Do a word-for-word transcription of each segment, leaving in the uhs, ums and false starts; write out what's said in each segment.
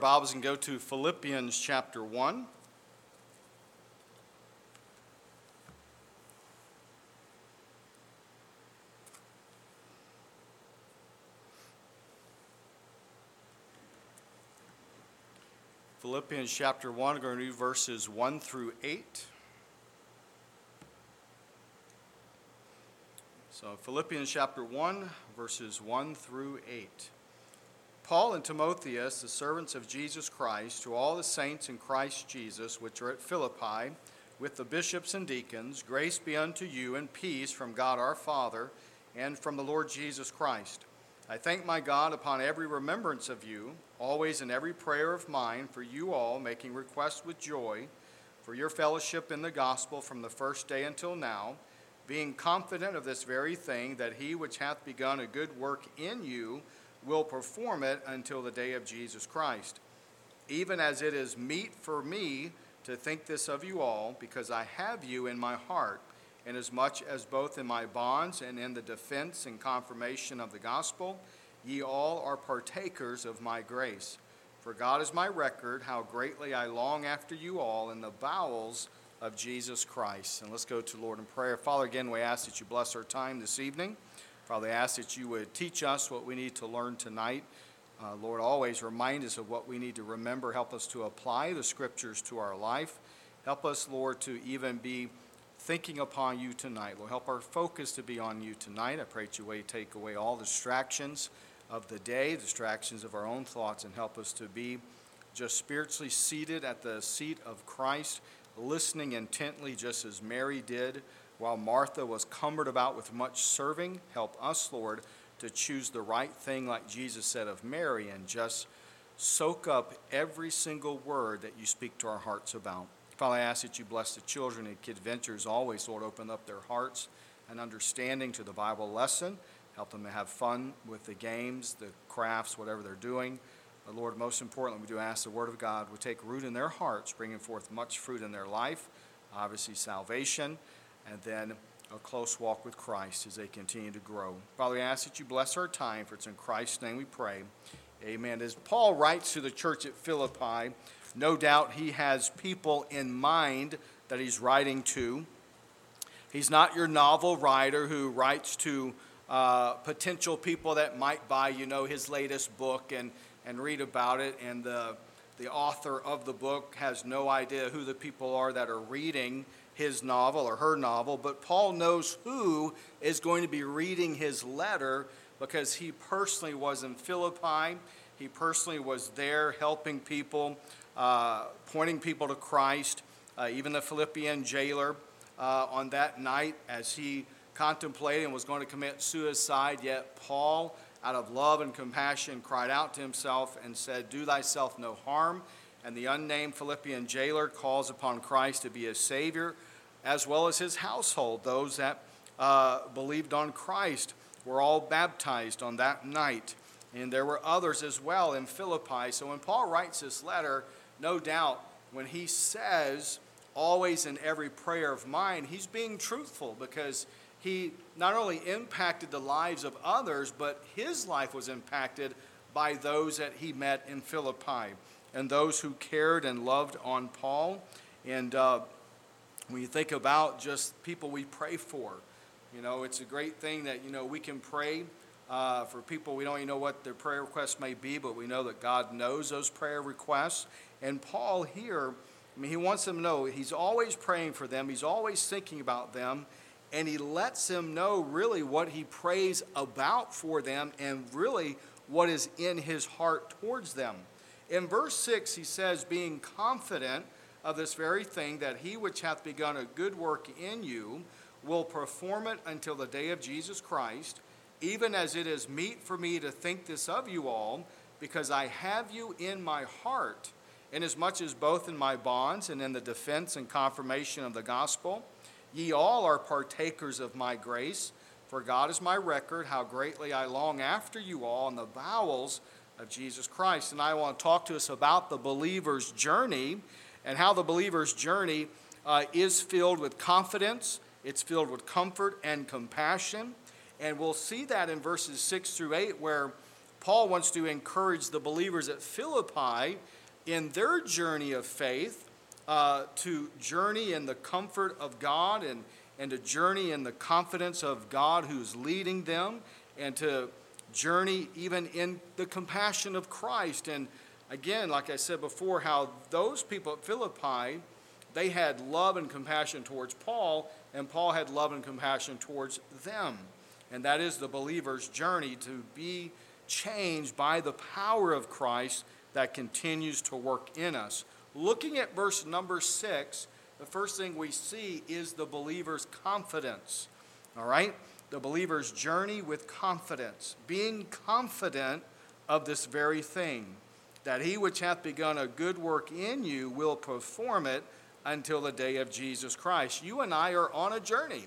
Bibles and go to Philippians chapter one. Philippians chapter one, we're going to read verses one through eight. So Philippians chapter one, verses one through eight. Paul and Timotheus, the servants of Jesus Christ, to all the saints in Christ Jesus, which are at Philippi, with the bishops and deacons, grace be unto you and peace from God our Father and from the Lord Jesus Christ. I thank my God upon every remembrance of you, always in every prayer of mine, for you all, making request with joy, for your fellowship in the gospel from the first day until now, being confident of this very thing, that he which hath begun a good work in you will perform it until the day of Jesus Christ. Even as it is meet for me to think this of you all, because I have you in my heart, inasmuch as both in my bonds and in the defense and confirmation of the gospel, ye all are partakers of my grace. For God is my record, how greatly I long after you all in the bowels of Jesus Christ. And let's go to Lord in prayer. Father, again, we ask that you bless our time this evening. Father, I ask that you would teach us what we need to learn tonight. Uh, Lord, always remind us of what we need to remember. Help us to apply the scriptures to our life. Help us, Lord, to even be thinking upon you tonight. Lord, help our focus to be on you tonight. I pray that you would take away all distractions of the day, distractions of our own thoughts, and help us to be just spiritually seated at the seat of Christ, listening intently just as Mary did, while Martha was cumbered about with much serving. Help us, Lord, to choose the right thing like Jesus said of Mary and just soak up every single word that you speak to our hearts about. Father, I ask that you bless the children and Kid Ventures always, Lord, open up their hearts and understanding to the Bible lesson. Help them to have fun with the games, the crafts, whatever they're doing. But Lord, most importantly, we do ask the Word of God would take root in their hearts, bringing forth much fruit in their life, obviously salvation, and then a close walk with Christ as they continue to grow. Father, we ask that you bless our time, for it's in Christ's name we pray. Amen. As Paul writes to the church at Philippi, no doubt he has people in mind that he's writing to. He's not your novel writer who writes to uh, potential people that might buy, you know, his latest book and, and read about it, and the, the author of the book has no idea who the people are that are reading his novel or her novel, but Paul knows who is going to be reading his letter because he personally was in Philippi. He personally was there helping people, uh, pointing people to Christ. Uh, even the Philippian jailer uh, on that night as he contemplated and was going to commit suicide, yet Paul, out of love and compassion, cried out to himself and said, "Do thyself no harm." And the unnamed Philippian jailer calls upon Christ to be his Savior, as well as his household. Those that uh, believed on Christ were all baptized on that night. And there were others as well in Philippi. So when Paul writes this letter, no doubt when he says, always in every prayer of mine, he's being truthful, because he not only impacted the lives of others, but his life was impacted by those that he met in Philippi and those who cared and loved on Paul. And uh, when you think about just people we pray for, you know, it's a great thing that, you know, we can pray uh, for people. We don't even know what their prayer requests may be, but we know that God knows those prayer requests. And Paul here, I mean, he wants them to know he's always praying for them. He's always thinking about them. And he lets them know really what he prays about for them and really what is in his heart towards them. In verse six, he says, being confident of this very thing, that he which hath begun a good work in you will perform it until the day of Jesus Christ, even as it is meet for me to think this of you all, because I have you in my heart, inasmuch as both in my bonds and in the defense and confirmation of the gospel, ye all are partakers of my grace. For God is my record, how greatly I long after you all in the bowels of Jesus Christ. And I want to talk to us about the believer's journey and how the believer's journey uh, is filled with confidence, it's filled with comfort and compassion. And we'll see that in verses six through eight, where Paul wants to encourage the believers at Philippi in their journey of faith uh, to journey in the comfort of God and, and to journey in the confidence of God who's leading them, and to journey even in the compassion of Christ. And again, like I said before, how those people at Philippi, they had love and compassion towards Paul, and Paul had love and compassion towards them. And that is the believer's journey, to be changed by the power of Christ that continues to work in us. Looking at verse number six, the first thing we see is the believer's confidence. All right? The believer's journey with confidence, being confident of this very thing, that he which hath begun a good work in you will perform it until the day of Jesus Christ. You and I are on a journey.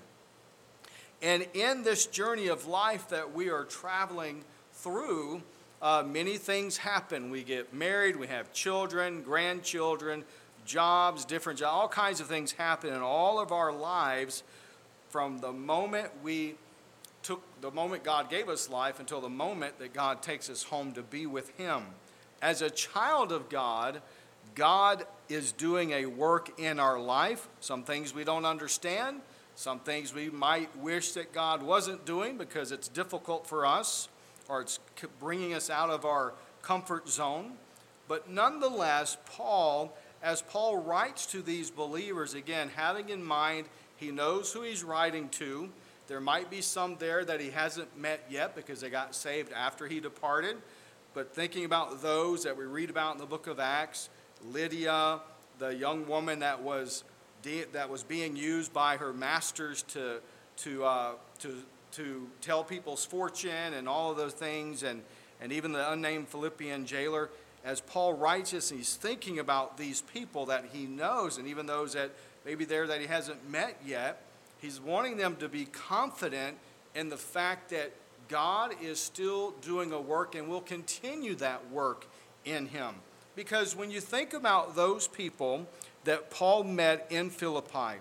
And in this journey of life that we are traveling through, uh, many things happen. We get married, we have children, grandchildren, jobs, different jobs, all kinds of things happen in all of our lives from the moment we took, the moment God gave us life until the moment that God takes us home to be with Him. As a child of God, God is doing a work in our life. Some things we don't understand. Some things we might wish that God wasn't doing because it's difficult for us, or it's bringing us out of our comfort zone. But nonetheless, Paul, as Paul writes to these believers, again, having in mind he knows who he's writing to. There might be some there that he hasn't met yet because they got saved after he departed. But thinking about those that we read about in the book of Acts, Lydia, the young woman that was de- that was being used by her masters to to uh, to to tell people's fortune and all of those things, and and even the unnamed Philippian jailer. As Paul writes this, and he's thinking about these people that he knows, and even those that maybe there that he hasn't met yet, he's wanting them to be confident in the fact that God is still doing a work and will continue that work in him. Because when you think about those people that Paul met in Philippi,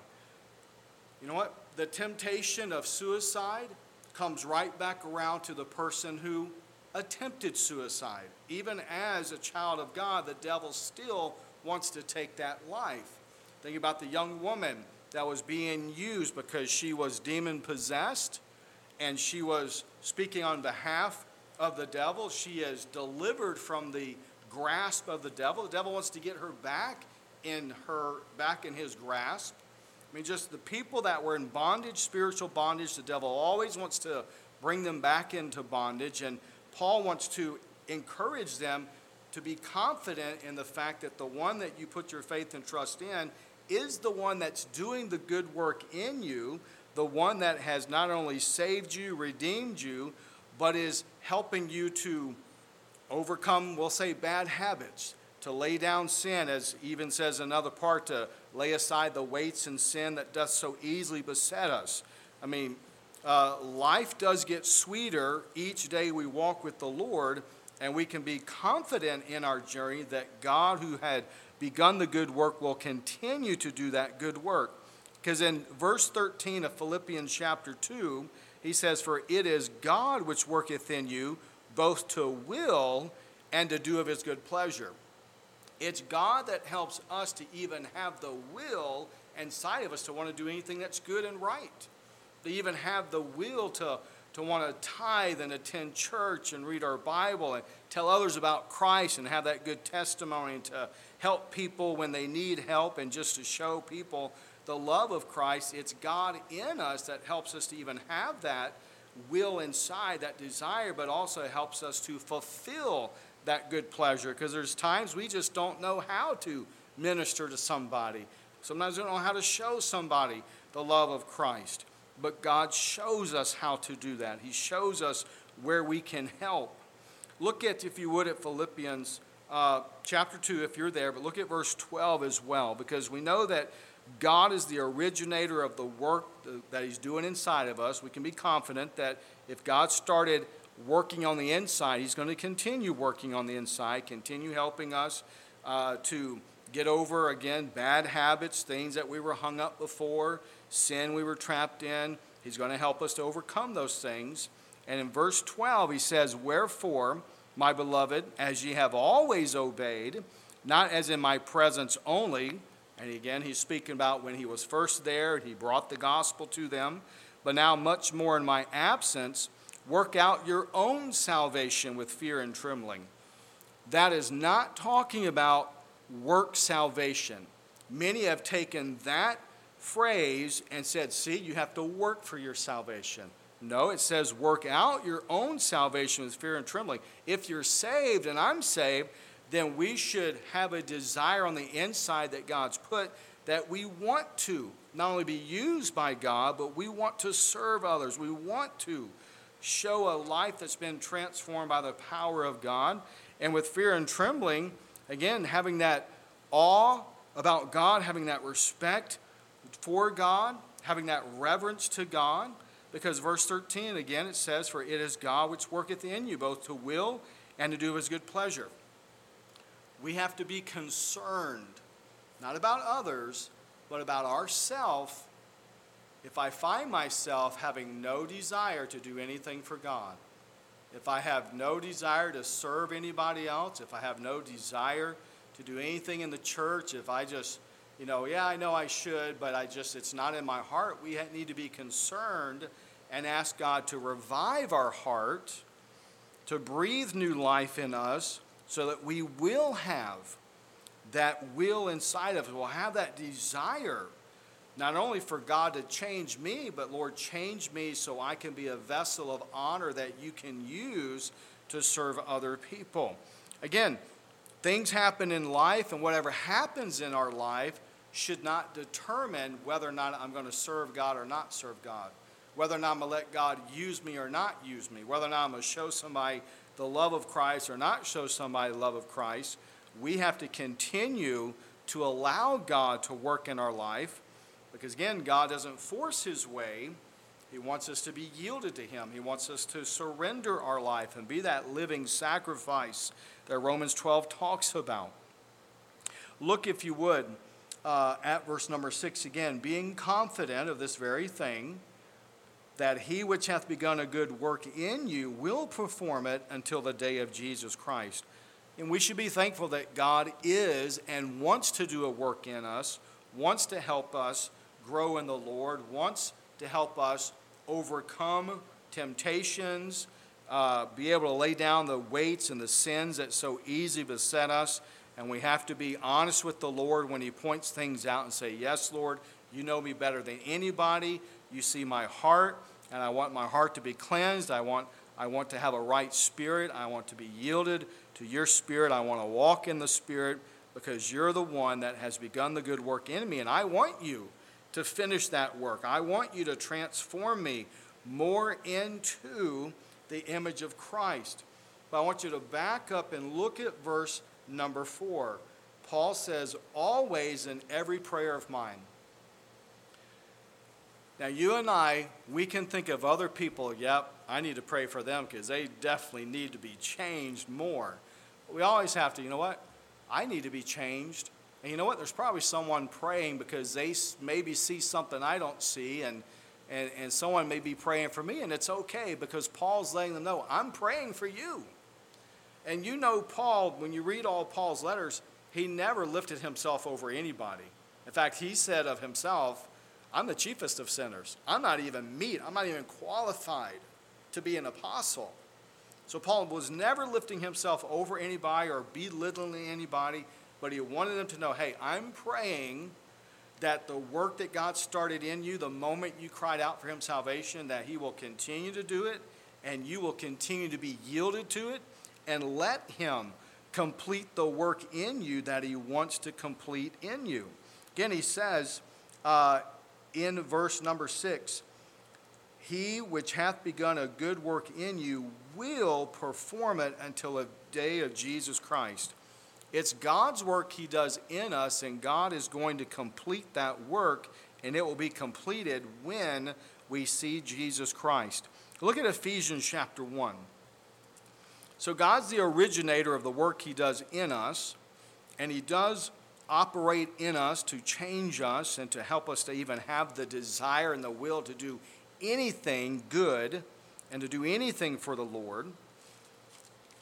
you know what? The temptation of suicide comes right back around to the person who attempted suicide. Even as a child of God, the devil still wants to take that life. Think about the young woman that was being used because she was demon-possessed and she was speaking on behalf of the devil. She is delivered from the grasp of the devil. The devil wants to get her back in her back in his grasp. I mean, just the people that were in bondage, spiritual bondage, the devil always wants to bring them back into bondage. And Paul wants to encourage them to be confident in the fact that the one that you put your faith and trust in is the one that's doing the good work in you, the one that has not only saved you, redeemed you, but is helping you to overcome, we'll say, bad habits, to lay down sin, as even says another part, to lay aside the weights and sin that doth so easily beset us. I mean, uh, life does get sweeter each day we walk with the Lord, and we can be confident in our journey that God, who had begun the good work, will continue to do that good work. Because in verse thirteen of Philippians chapter two, he says, "For it is God which worketh in you, both to will and to do of his good pleasure." It's God that helps us to even have the will inside of us to want to do anything that's good and right. To even have the will to, to want to tithe and attend church and read our Bible and tell others about Christ and have that good testimony, and to help people when they need help, and just to show people the love of Christ. It's God in us that helps us to even have that will inside, that desire, but also helps us to fulfill that good pleasure, because there's times we just don't know how to minister to somebody. Sometimes we don't know how to show somebody the love of Christ, but God shows us how to do that. He shows us where we can help. Look at, if you would, at Philippians uh, chapter two, if you're there, but look at verse twelve as well, because we know that God is the originator of the work that he's doing inside of us. We can be confident that if God started working on the inside, he's going to continue working on the inside, continue helping us uh, to get over, again, bad habits, things that we were hung up before, sin we were trapped in. He's going to help us to overcome those things. And in verse twelve, he says, "Wherefore, my beloved, as ye have always obeyed, not as in my presence only. And again, he's speaking about when he was first there, he brought the gospel to them. But now much more in my absence, work out your own salvation with fear and trembling. That is not talking about work salvation. Many have taken that phrase and said, see, you have to work for your salvation. No, it says work out your own salvation with fear and trembling. If you're saved and I'm saved, then we should have a desire on the inside that God's put, that we want to not only be used by God, but we want to serve others. We want to show a life that's been transformed by the power of God. And with fear and trembling, again, having that awe about God, having that respect for God, having that reverence to God. Because verse thirteen, again, it says, for it is God which worketh in you, both to will and to do his good pleasure. We have to be concerned, not about others, but about ourselves. If I find myself having no desire to do anything for God, if I have no desire to serve anybody else, if I have no desire to do anything in the church, if I just, you know, yeah, I know I should, but I just, it's not in my heart, we need to be concerned and ask God to revive our heart, to breathe new life in us, so that we will have that will inside of us. We'll have that desire, not only for God to change me, but Lord, change me so I can be a vessel of honor that you can use to serve other people. Again, things happen in life, and whatever happens in our life should not determine whether or not I'm going to serve God or not serve God, whether or not I'm going to let God use me or not use me, whether or not I'm going to show somebody the love of Christ or not show somebody the love of Christ. We have to continue to allow God to work in our life, because again, God doesn't force his way. He wants us to be yielded to him. He wants us to surrender our life and be that living sacrifice that Romans twelve talks about. Look, if you would, uh, at verse number six again, being confident of this very thing, that he which hath begun a good work in you will perform it until the day of Jesus Christ. And we should be thankful that God is and wants to do a work in us, wants to help us grow in the Lord, wants to help us overcome temptations, uh, be able to lay down the weights and the sins that so easily beset us. And we have to be honest with the Lord when he points things out and say, yes, Lord, you know me better than anybody. You see my heart, and I want my heart to be cleansed. I want, I want to have a right spirit. I want to be yielded to your spirit. I want to walk in the spirit, because you're the one that has begun the good work in me, and I want you to finish that work. I want you to transform me more into the image of Christ. But I want you to back up and look at verse number four. Paul says, always in every prayer of mine. Now, you and I, we can think of other people, yep, I need to pray for them because they definitely need to be changed more. But we always have to, you know what? I need to be changed. And you know what? There's probably someone praying because they maybe see something I don't see, and, and, and someone may be praying for me, and it's okay because Paul's letting them know, I'm praying for you. And you know Paul, when you read all Paul's letters, he never lifted himself over anybody. In fact, he said of himself, I'm the chiefest of sinners. I'm not even meet. I'm not even qualified to be an apostle. So Paul was never lifting himself over anybody or belittling anybody, but he wanted them to know, hey, I'm praying that the work that God started in you, the moment you cried out for him salvation, that he will continue to do it, and you will continue to be yielded to it, and let him complete the work in you that he wants to complete in you. Again, he says, uh, in verse number six, he which hath begun a good work in you will perform it until the day of Jesus Christ. It's God's work he does in us, and God is going to complete that work, and it will be completed when we see Jesus Christ. Look at Ephesians chapter one. So God's the originator of the work he does in us, and he does operate in us to change us and to help us to even have the desire and the will to do anything good and to do anything for the Lord.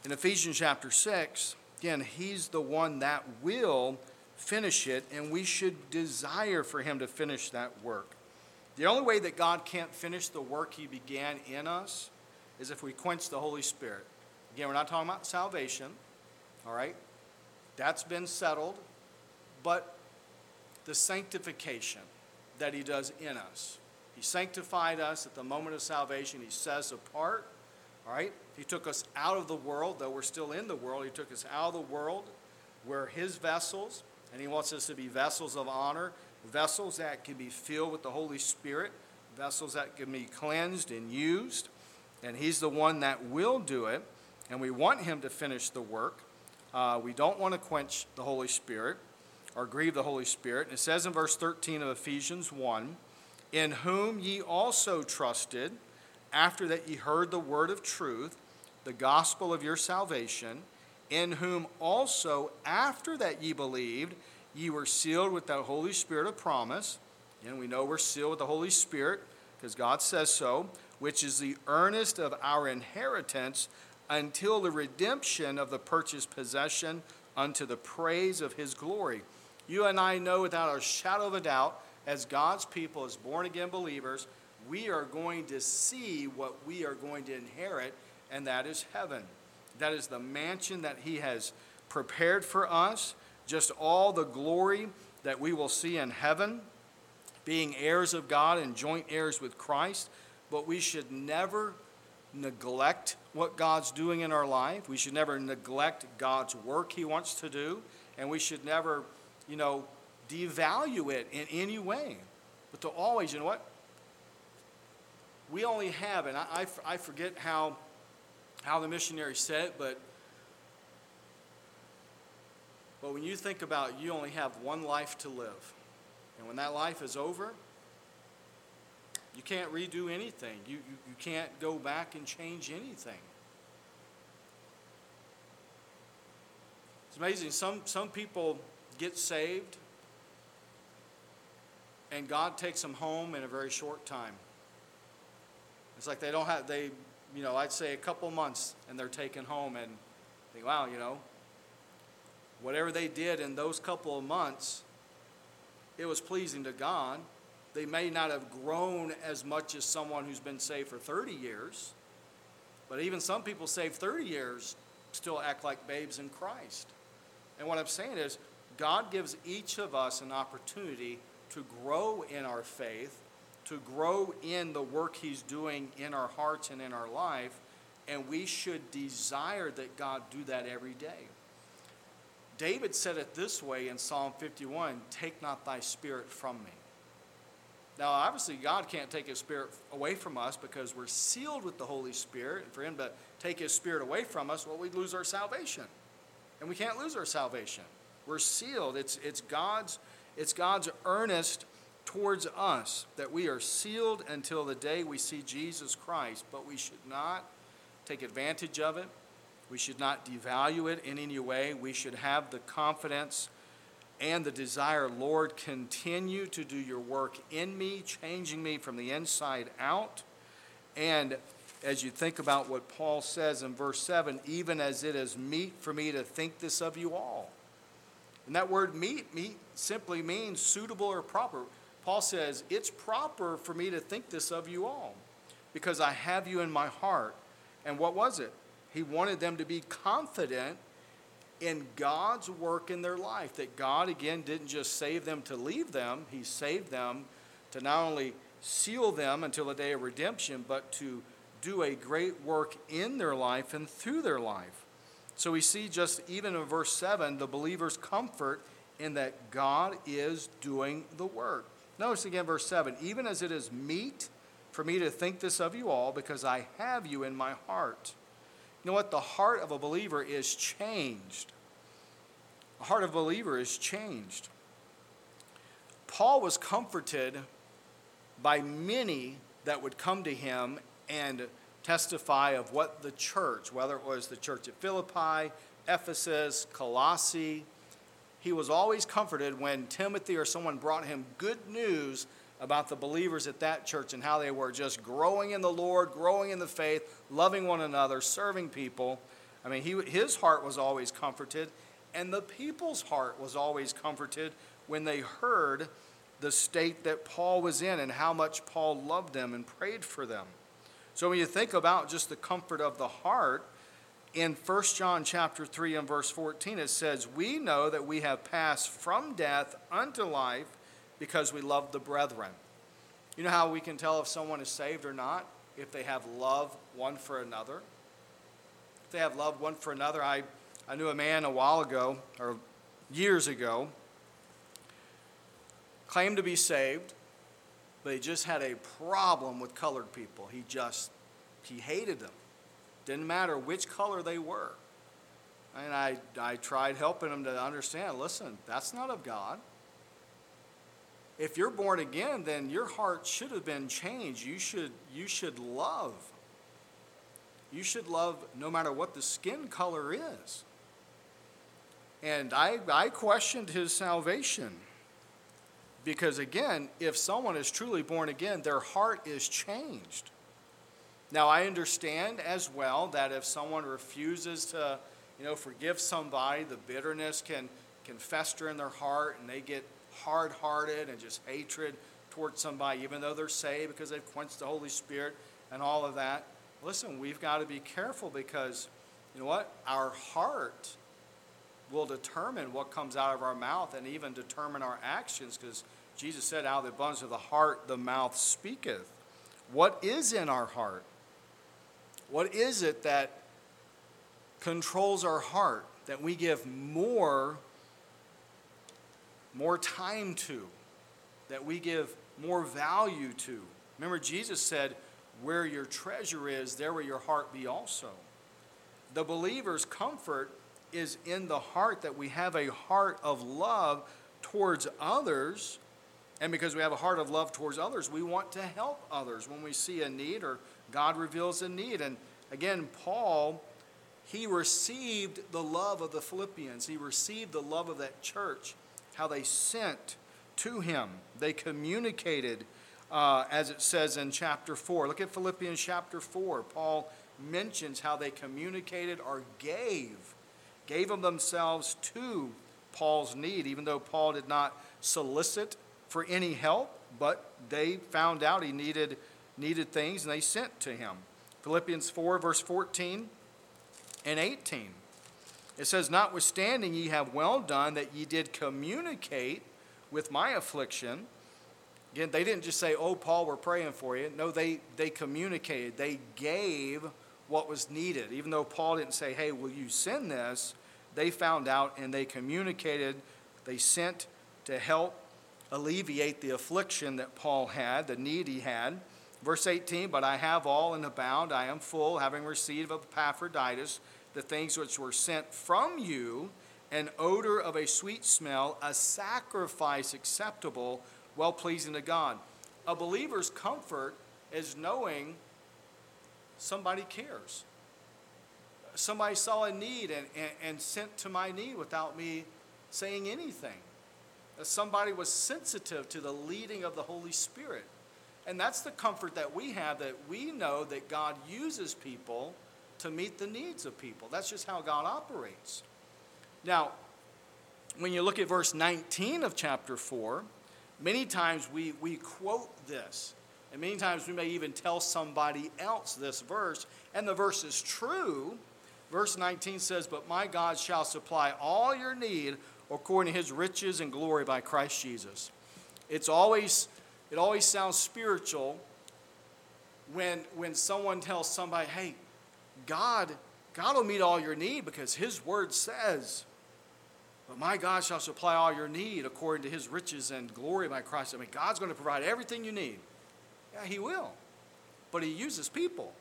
In Ephesians chapter six, again, he's the one that will finish it, and we should desire for him to finish that work. The only way that God can't finish the work he began in us is if we quench the Holy Spirit. Again, we're not talking about salvation, all right? That's been settled, but the sanctification that he does in us. He sanctified us at the moment of salvation. He set us apart, all right? He took us out of the world, though we're still in the world. He took us out of the world. We're his vessels, and he wants us to be vessels of honor, vessels that can be filled with the Holy Spirit, vessels that can be cleansed and used, and he's the one that will do it, and we want him to finish the work. Uh, we don't want to quench the Holy Spirit or grieve the Holy Spirit. And it says in verse thirteen of Ephesians one, in whom ye also trusted, after that ye heard the word of truth, the gospel of your salvation, in whom also after that ye believed, ye were sealed with the Holy Spirit of promise. And we know we're sealed with the Holy Spirit because God says so, which is the earnest of our inheritance until the redemption of the purchased possession unto the praise of his glory. You and I know without a shadow of a doubt, as God's people, as born-again believers, we are going to see what we are going to inherit, and that is heaven. That is the mansion that he has prepared for us. Just all the glory that we will see in heaven, being heirs of God and joint heirs with Christ. But we should never neglect what God's doing in our life. We should never neglect God's work he wants to do. And we should never, you know, devalue it in any way. But to always, you know what? We only have, and I, I, I forget how, how the missionary said it, but But when you think about you only have one life to live, and when that life is over, you can't redo anything. You, you, you can't go back and change anything. It's amazing. Some, some people get saved, and God takes them home in a very short time. It's like they don't have, they, you know, I'd say a couple months, and they're taken home, and think, wow, you know, whatever they did in those couple of months, it was pleasing to God. They may not have grown as much as someone who's been saved for thirty years, but even some people saved thirty years still act like babes in Christ. And what I'm saying is, God gives each of us an opportunity to grow in our faith, to grow in the work he's doing in our hearts and in our life, and we should desire that God do that every day. David said it this way in Psalm fifty-one, take not thy spirit from me. Now, obviously, God can't take his spirit away from us because we're sealed with the Holy Spirit. And for him to take his spirit away from us, well, we'd lose our salvation. And we can't lose our salvation. We're sealed. It's, it's, God's, it's God's earnest towards us that we are sealed until the day we see Jesus Christ. But we should not take advantage of it. We should not devalue it in any way. We should have the confidence and the desire, Lord, continue to do your work in me, changing me from the inside out. And as you think about what Paul says in verse seven, even as it is meet for me to think this of you all. And that word meet, meet simply means suitable or proper. Paul says, it's proper for me to think this of you all because I have you in my heart. And what was it? He wanted them to be confident in God's work in their life, that God, again, didn't just save them to leave them. He saved them to not only seal them until the day of redemption, but to do a great work in their life and through their life. So we see just even in verse seven, the believer's comfort in that God is doing the work. Notice again verse seven, even as it is meet for me to think this of you all, because I have you in my heart. You know what? The heart of a believer is changed. The heart of a believer is changed. Paul was comforted by many that would come to him and testify of what the church, whether it was the church at Philippi, Ephesus, Colossae, he was always comforted when Timothy or someone brought him good news about the believers at that church and how they were just growing in the Lord, growing in the faith, loving one another, serving people. I mean, he, his heart was always comforted, and the people's heart was always comforted when they heard the state that Paul was in and how much Paul loved them and prayed for them. So when you think about just the comfort of the heart, in First John chapter three and verse fourteen, it says, "We know that we have passed from death unto life because we love the brethren." You know how we can tell if someone is saved or not? If they have love one for another. If they have love one for another. I, I knew a man a while ago, or years ago, claimed to be saved, but he just had a problem with colored people. He just, he hated them. Didn't matter which color they were. And I, I tried helping him to understand, listen, that's not of God. If you're born again, then your heart should have been changed. You should, you should love. You should love no matter what the skin color is. And I, I questioned his salvation. Because again, if someone is truly born again, their heart is changed. Now, I understand as well that if someone refuses to, you know, forgive somebody, the bitterness can, can fester in their heart and they get hard-hearted and just hatred towards somebody, even though they're saved because they've quenched the Holy Spirit and all of that. Listen, we've got to be careful because, you know what, our heart will determine what comes out of our mouth and even determine our actions, because Jesus said, out of the abundance of the heart, the mouth speaketh. What is in our heart? What is it that controls our heart, that we give more, more time to, that we give more value to? Remember, Jesus said, where your treasure is, there will your heart be also. The believer's comfort is in the heart, that we have a heart of love towards others. And because we have a heart of love towards others, we want to help others when we see a need or God reveals a need. And again, Paul, he received the love of the Philippians. He received the love of that church, how they sent to him. They communicated, uh, as it says in chapter four. Look at Philippians chapter four. Paul mentions how they communicated or gave. Gave them themselves to Paul's need, even though Paul did not solicit for any help, but they found out he needed, needed things, and they sent to him. Philippians four, verse fourteen and eighteen. It says, "Notwithstanding ye have well done that ye did communicate with my affliction." Again, they didn't just say, "Oh, Paul, we're praying for you." No, they, they communicated. They gave what was needed. Even though Paul didn't say, "Hey, will you send this?" They found out and they communicated. They sent to help alleviate the affliction that Paul had, the need he had. Verse eighteen, "But I have all and abound. I am full, having received of Epaphroditus the things which were sent from you, an odor of a sweet smell, a sacrifice acceptable, well-pleasing to God." A believer's comfort is knowing somebody cares. Somebody saw a need and, and, and sent to my need without me saying anything. Somebody was sensitive to the leading of the Holy Spirit. And that's the comfort that we have, that we know that God uses people to meet the needs of people. That's just how God operates. Now, when you look at verse nineteen of chapter four, many times we, we quote this. And many times we may even tell somebody else this verse. And the verse is true. Verse nineteen says, "But my God shall supply all your need according to his riches and glory by Christ Jesus." It's always, it always sounds spiritual when, when someone tells somebody, "Hey, God, God will meet all your need because his word says, but my God shall supply all your need according to his riches and glory by Christ." I mean, God's going to provide everything you need. Yeah, he will. But he uses people.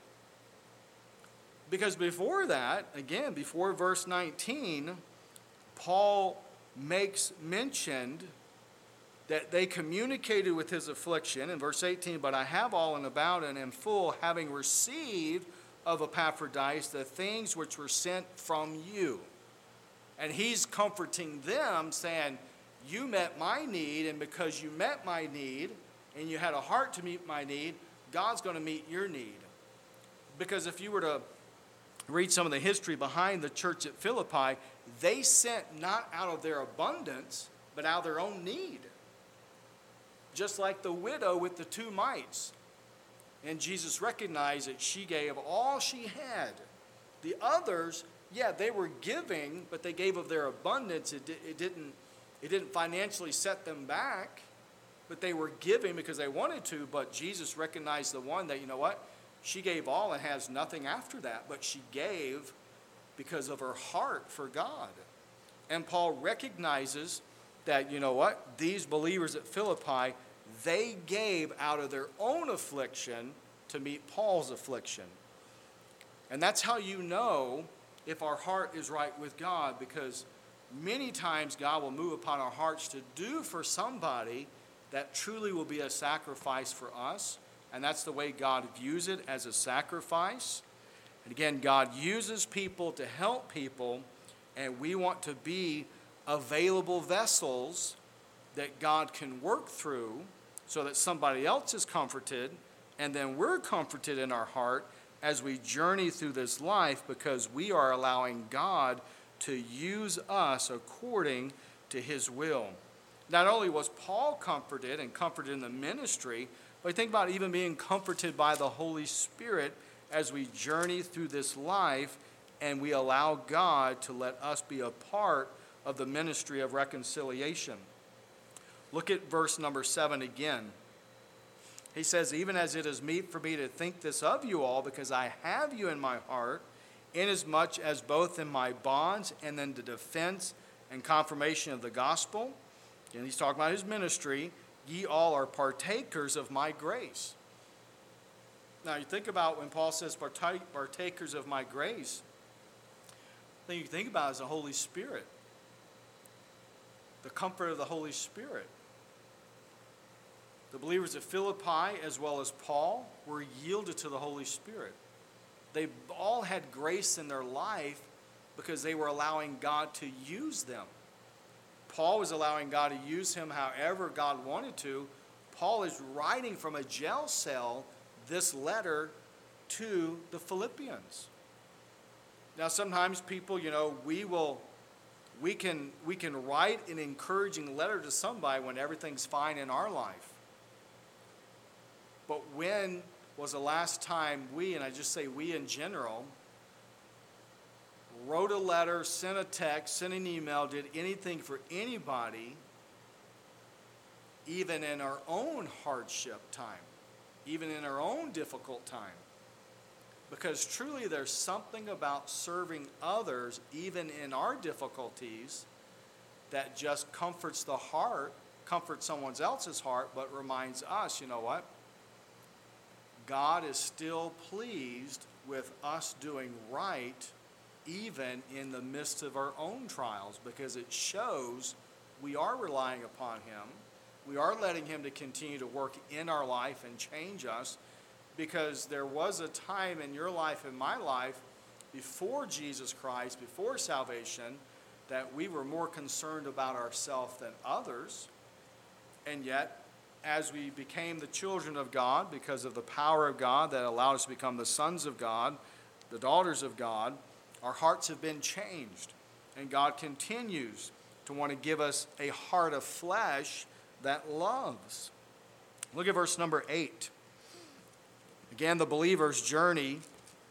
Because before that, again, before verse nineteen, Paul makes mention that they communicated with his affliction. In verse eighteen, "But I have all and abound and am full, having received of Epaphroditus the things which were sent from you." And he's comforting them, saying, you met my need, and because you met my need, and you had a heart to meet my need, God's going to meet your need. Because if you were to read some of the history behind the church at Philippi, they sent not out of their abundance, but out of their own need. Just like the widow with the two mites. And Jesus recognized that she gave all she had. The others, yeah, they were giving, but they gave of their abundance. It, it, didn't, it didn't financially set them back, but they were giving because they wanted to. But Jesus recognized the one that, you know what? She gave all and has nothing after that, but she gave because of her heart for God. And Paul recognizes that, you know what? These believers at Philippi, they gave out of their own affliction to meet Paul's affliction. And that's how you know if our heart is right with God, because many times God will move upon our hearts to do for somebody that truly will be a sacrifice for us. And that's the way God views it, as a sacrifice. And again, God uses people to help people, and we want to be available vessels that God can work through so that somebody else is comforted, and then we're comforted in our heart as we journey through this life, because we are allowing God to use us according to his will. Not only was Paul comforted and comforted in the ministry, but think about even being comforted by the Holy Spirit as we journey through this life and we allow God to let us be a part of the ministry of reconciliation. Look at verse number seven again. He says, even as it is meet for me to think this of you all, because I have you in my heart, inasmuch as both in my bonds and in the defense and confirmation of the gospel, and he's talking about his ministry, ye all are partakers of my grace. Now you think about when Paul says partakers of my grace, the thing you think about is the Holy Spirit. The comfort of the Holy Spirit. The believers at Philippi, as well as Paul, were yielded to the Holy Spirit. They all had grace in their life because they were allowing God to use them. Paul was allowing God to use him however God wanted to. Paul is writing from a jail cell this letter to the Philippians. Now, sometimes people, you know, we will, we can, we can write an encouraging letter to somebody when everything's fine in our life. But when was the last time we, and I just say we in general, wrote a letter, sent a text, sent an email, did anything for anybody, even in our own hardship time, even in our own difficult time? Because truly there's something about serving others, even in our difficulties, that just comforts the heart, comforts someone else's heart, but reminds us, you know what? God is still pleased with us doing right, even in the midst of our own trials, because it shows we are relying upon him. We are letting him to continue to work in our life and change us, because there was a time in your life, in my life, before Jesus Christ, before salvation, that we were more concerned about ourselves than others. And yet, as we became the children of God, because of the power of God that allowed us to become the sons of God, the daughters of God, our hearts have been changed. And God continues to want to give us a heart of flesh that loves. Look at verse number eight. Again, the believer's journey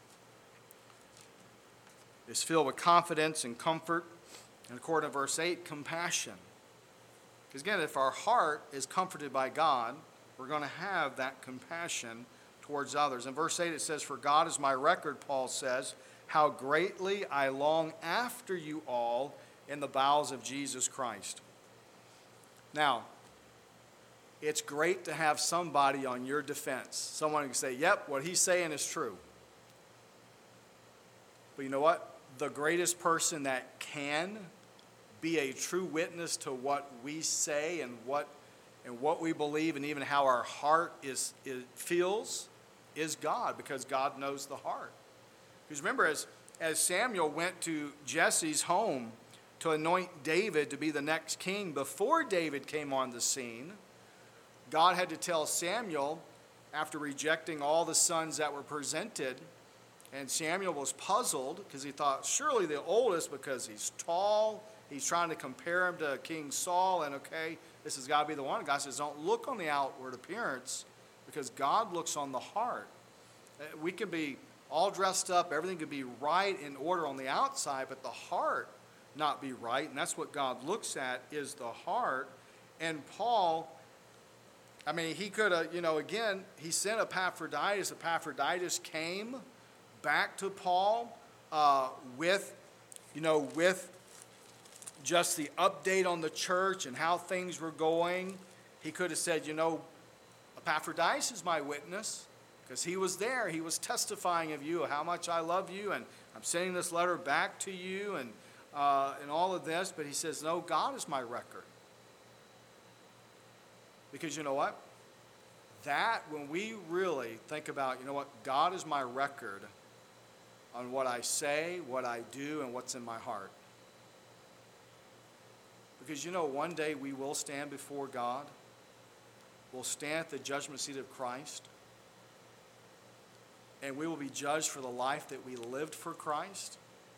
is filled with confidence and comfort. And according to verse eight, compassion. Because again, if our heart is comforted by God, we're going to have that compassion towards others. In verse eight it says, for God is my record, Paul says, how greatly I long after you all in the bowels of Jesus Christ. Now, it's great to have somebody on your defense. Someone who can say, yep, what he's saying is true. But you know what? The greatest person that can be a true witness to what we say and what and what we believe, and even how our heart is, is feels, is God, because God knows the heart. Because remember, as, as Samuel went to Jesse's home to anoint David to be the next king, before David came on the scene, God had to tell Samuel, after rejecting all the sons that were presented, And Samuel was puzzled because he thought, surely the oldest, because he's tall, he's trying to compare him to King Saul, and okay, this has got to be the one. God says, don't look on the outward appearance, because God looks on the heart. We can be all dressed up, everything could be right in order on the outside, but the heart not be right, and that's what God looks at, is the heart. And Paul, I mean, he could have, you know, again, he sent Epaphroditus. Epaphroditus came back to Paul uh, with, you know, with just the update on the church and how things were going. He could have said, you know, Epaphroditus is my witness, because he was there. He was testifying of you, how much I love you, and I'm sending this letter back to you, and uh, and all of this. But he says, no, God is my record. Because you know what? That, when we really think about, you know what, God is my record on what I say, what I do, and what's in my heart. Because you know, one day we will stand before God. We'll stand at the judgment seat of Christ. And we will be judged for the life that we lived for Christ.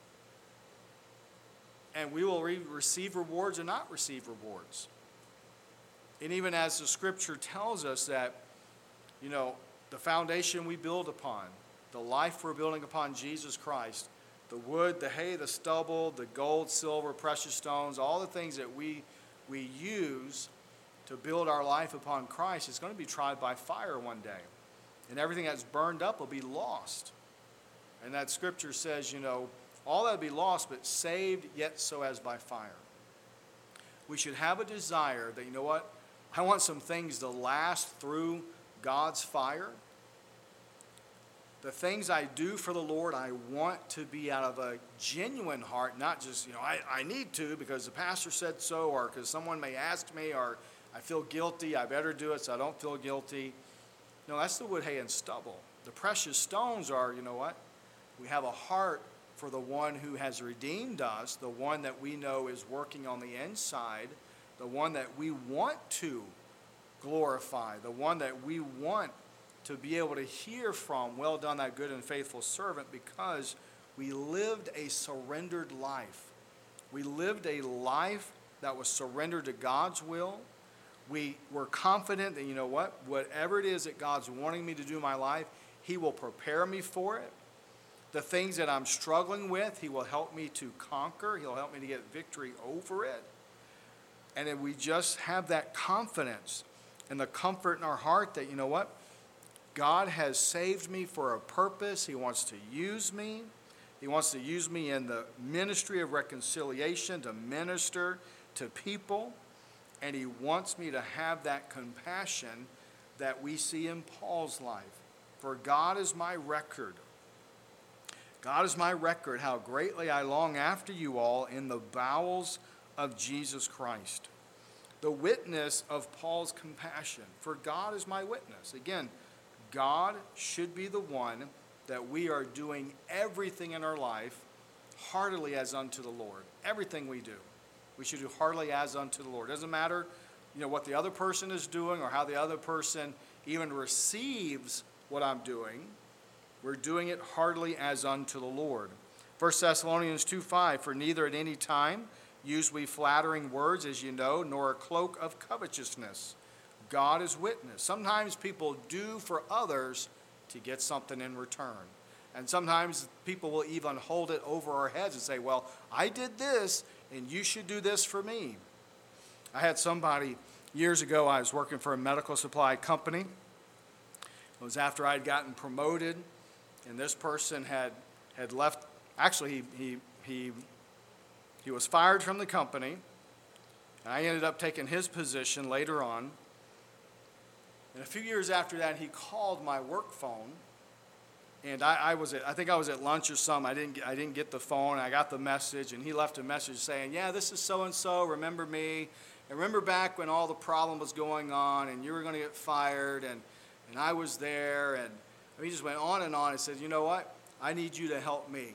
And we will re- receive rewards or not receive rewards. And even as the scripture tells us that, you know, the foundation we build upon, the life we're building upon Jesus Christ, the wood, the hay, the stubble, the gold, silver, precious stones, all the things that we we use to build our life upon Christ is going to be tried by fire one day. And everything that's burned up will be lost. And that scripture says, you know, all that will be lost, but saved yet so as by fire. We should have a desire that, you know what, I want some things to last through God's fire. The things I do for the Lord, I want to be out of a genuine heart, not just, you know, I, I need to because the pastor said so, or because someone may ask me, or I feel guilty, I better do it so I don't feel guilty. No, that's the wood, hay, and stubble. The precious stones are, you know what? We have a heart for the one who has redeemed us, the one that we know is working on the inside, the one that we want to glorify, the one that we want to be able to hear from, well done, thy good and faithful servant, because we lived a surrendered life. We lived a life that was surrendered to God's will. We were confident that, you know what, whatever it is that God's wanting me to do in my life, he will prepare me for it. The things that I'm struggling with, he will help me to conquer. He'll help me to get victory over it. And then we just have that confidence and the comfort in our heart that, you know what, God has saved me for a purpose. He wants to use me. He wants to use me in the ministry of reconciliation, to minister to people. And he wants me to have that compassion that we see in Paul's life. For God is my record. God is my record, how greatly I long after you all in the bowels of Jesus Christ. The witness of Paul's compassion. For God is my witness. Again, God should be the one that we are doing everything in our life heartily as unto the Lord. Everything we do, we should do heartily as unto the Lord. It doesn't matter, you know, what the other person is doing or how the other person even receives what I'm doing. We're doing it heartily as unto the Lord. First Thessalonians two five, for neither at any time use we flattering words, as you know, nor a cloak of covetousness. God is witness. Sometimes people do for others to get something in return. And sometimes people will even hold it over our heads and say, well, I did this, and you should do this for me. I had somebody, years ago, I was working for a medical supply company. It was after I had gotten promoted, and this person had, had left. Actually, he, he, he, he was fired from the company, and I ended up taking his position later on. And a few years after that, he called my work phone, and I, I was at, I think I was at lunch or something. I didn't, get, I didn't get the phone. I got the message, and he left a message saying, yeah, this is so-and-so, remember me. And remember back when all the problem was going on, and you were going to get fired, and, and I was there, and he just went on and on and said, you know what, I need you to help me.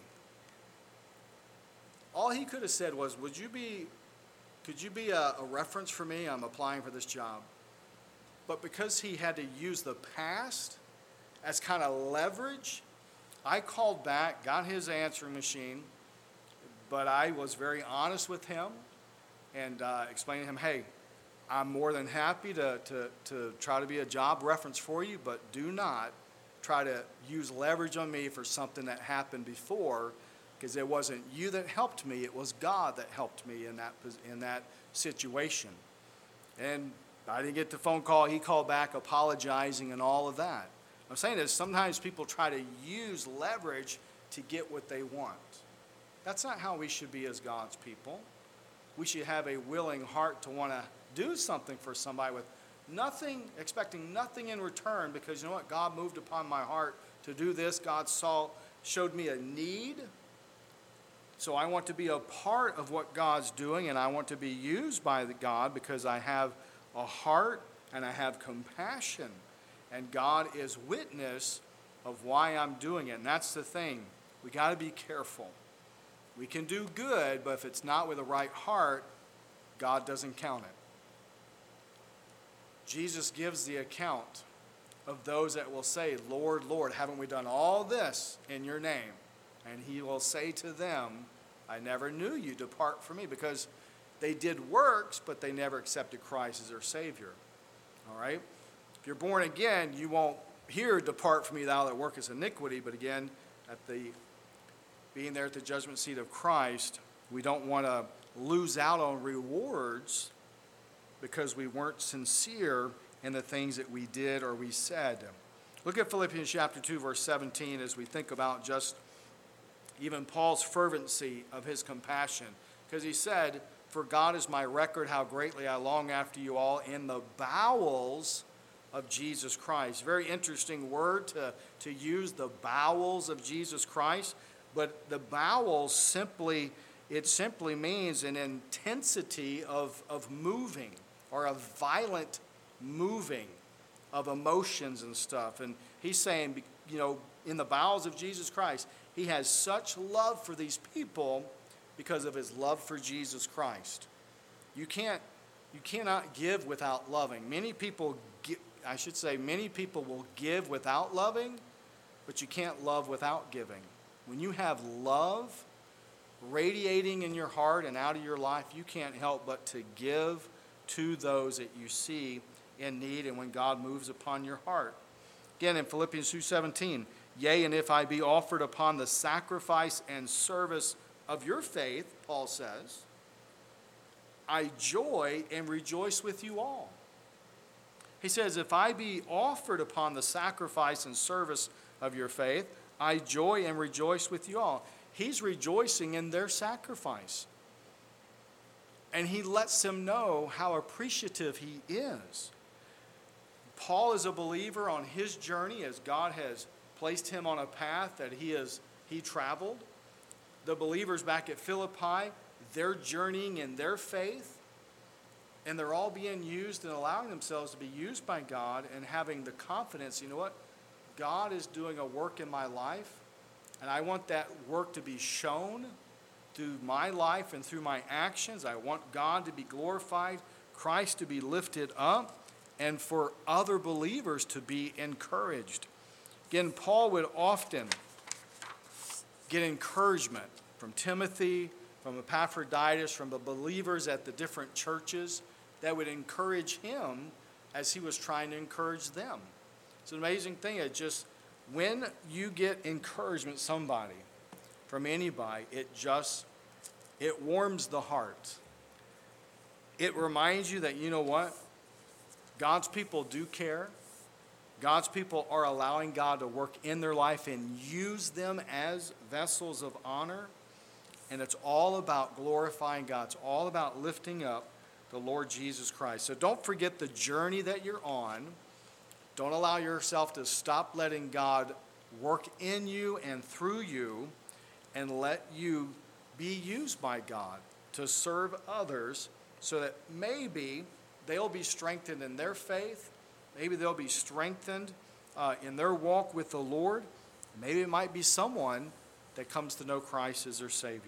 All he could have said was, would you be, could you be a, a reference for me? I'm applying for this job. But because he had to use the past as kind of leverage, I called back, got his answering machine, but I was very honest with him and uh, explained to him, hey, I'm more than happy to, to, to try to be a job reference for you, but do not try to use leverage on me for something that happened before, because it wasn't you that helped me, it was God that helped me in that, in that situation. And I didn't get the phone call. He called back apologizing and all of that. I'm saying is sometimes people try to use leverage to get what they want. That's not how we should be as God's people. We should have a willing heart to want to do something for somebody with nothing, expecting nothing in return, because you know what? God moved upon my heart to do this. God saw, showed me a need. So I want to be a part of what God's doing, and I want to be used by the God because I have a heart and I have compassion. And God is witness of why I'm doing it. And that's the thing. We got to be careful. We can do good, but if it's not with the right heart, God doesn't count it. Jesus gives the account of those that will say, Lord, Lord, haven't we done all this in your name? And he will say to them, I never knew you, depart from me, because they did works, but they never accepted Christ as their Savior. All right? If you're born again, you won't hear, depart from me, thou that workest iniquity, but again, at the being there at the judgment seat of Christ, we don't want to lose out on rewards because we weren't sincere in the things that we did or we said. Look at Philippians chapter two, verse seventeen, as we think about just even Paul's fervency of his compassion. Because he said, for God is my record, how greatly I long after you all in the bowels of Jesus Christ. Very interesting word to, to use, the bowels of Jesus Christ. But the bowels simply, it simply means an intensity of, of moving, or a violent moving of emotions and stuff. And he's saying, you know, in the bowels of Jesus Christ, he has such love for these people because of his love for Jesus Christ. You can't, you cannot give without loving. Many people, give, I should say, many people will give without loving, but you can't love without giving. When you have love radiating in your heart and out of your life, you can't help but to give to those that you see in need and when God moves upon your heart. Again, in Philippians two seventeen, yea, and if I be offered upon the sacrifice and service of your faith, Paul says, I joy and rejoice with you all. He says, if I be offered upon the sacrifice and service of your faith, I joy and rejoice with you all. He's rejoicing in their sacrifice. And he lets them know how appreciative he is. Paul is a believer on his journey as God has placed him on a path that he has he traveled. The believers back at Philippi, they're journeying in their faith, and they're all being used and allowing themselves to be used by God and having the confidence, you know what? God is doing a work in my life, and I want that work to be shown through my life and through my actions. I want God to be glorified, Christ to be lifted up, and for other believers to be encouraged. Again, Paul would often get encouragement from Timothy, from Epaphroditus, from the believers at the different churches that would encourage him as he was trying to encourage them. It's an amazing thing. It just, when you get encouragement, somebody, from anybody, it just, it warms the heart. It reminds you that, you know what? God's people do care. God's people are allowing God to work in their life and use them as vessels of honor. And it's all about glorifying God. It's all about lifting up the Lord Jesus Christ. So don't forget the journey that you're on. Don't allow yourself to stop letting God work in you and through you, and let you be used by God to serve others so that maybe they'll be strengthened in their faith. Maybe they'll be strengthened uh, in their walk with the Lord. Maybe it might be someone that comes to know Christ as their Savior.